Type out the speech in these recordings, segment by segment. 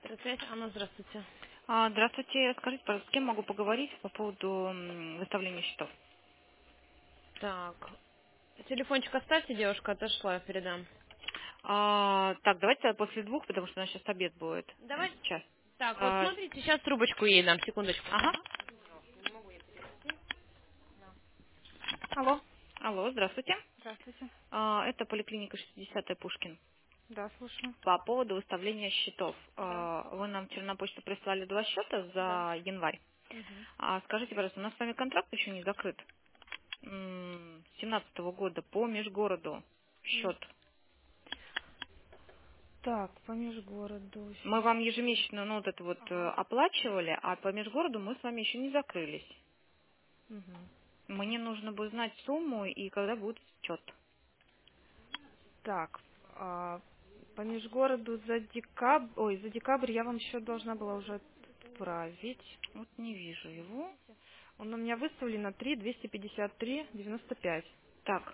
Здравствуйте, Анна, здравствуйте. Здравствуйте. Скажите, пожалуйста, с кем могу поговорить по поводу выставления счетов? Так, телефончик оставьте, девушка, отошла, я передам. Так, давайте после двух, потому что у нас сейчас обед будет. Давай. Час. Так, вот А, смотрите, сейчас трубочку ей дам, секундочку. ага. Алло, Алло, здравствуйте. здравствуйте. Это поликлиника 60 Пушкин. Да, слушаю. По поводу выставления счетов. Да. Вы нам вчера на почту прислали два счета Да. за январь. Мгм. Скажите, пожалуйста, у нас с вами контракт еще не закрыт. С 17 года по межгороду М. счет. Так, по межгороду. Мы вам ежемесячно вот это вот Ага. оплачивали, а по межгороду мы с вами еще не закрылись. Мгм. Мне нужно будет знать сумму и когда будет счет. Так, по межгороду за декабрь я вам счет должна была уже отправить. Вот не вижу его. Он у меня выставлен на 3 253,95. Так,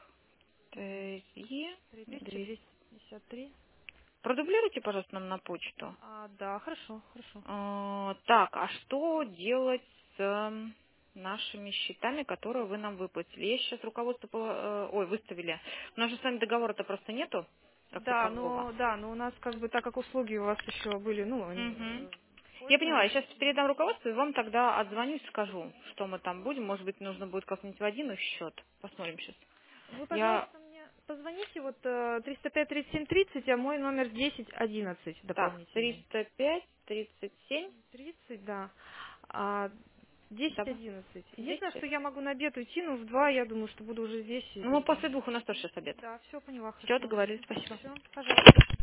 200. 3253. Продублируйте, пожалуйста, нам на почту. Да, хорошо, хорошо. Так, а что делать с нашими счетами, которые вы нам выплатили? Я сейчас руководство выставили. У нас же с вами договора-то просто нету, как такового. Да, но у нас как бы, так как услуги у вас еще были, Мгм. Я поняла, я использованы. сейчас передам руководству и вам тогда отзвонюсь, скажу, что мы там будем. Может быть, нужно будет как-нибудь в один их счет. Посмотрим сейчас. Вы, Я пожалуйста, мне позвоните, 305-37-30, а мой номер 1011 так, дополнительный. 305, 37, 30, да. А, десять давай, одиннадцать. Единственное, 10. что я могу на обед уйти, но в 2 я думаю, что буду уже здесь и Ну, тогда. после двух у нас тоже сейчас обед. Да, все поняла, Все, хорошо. договорились, спасибо. Все, пожалуйста.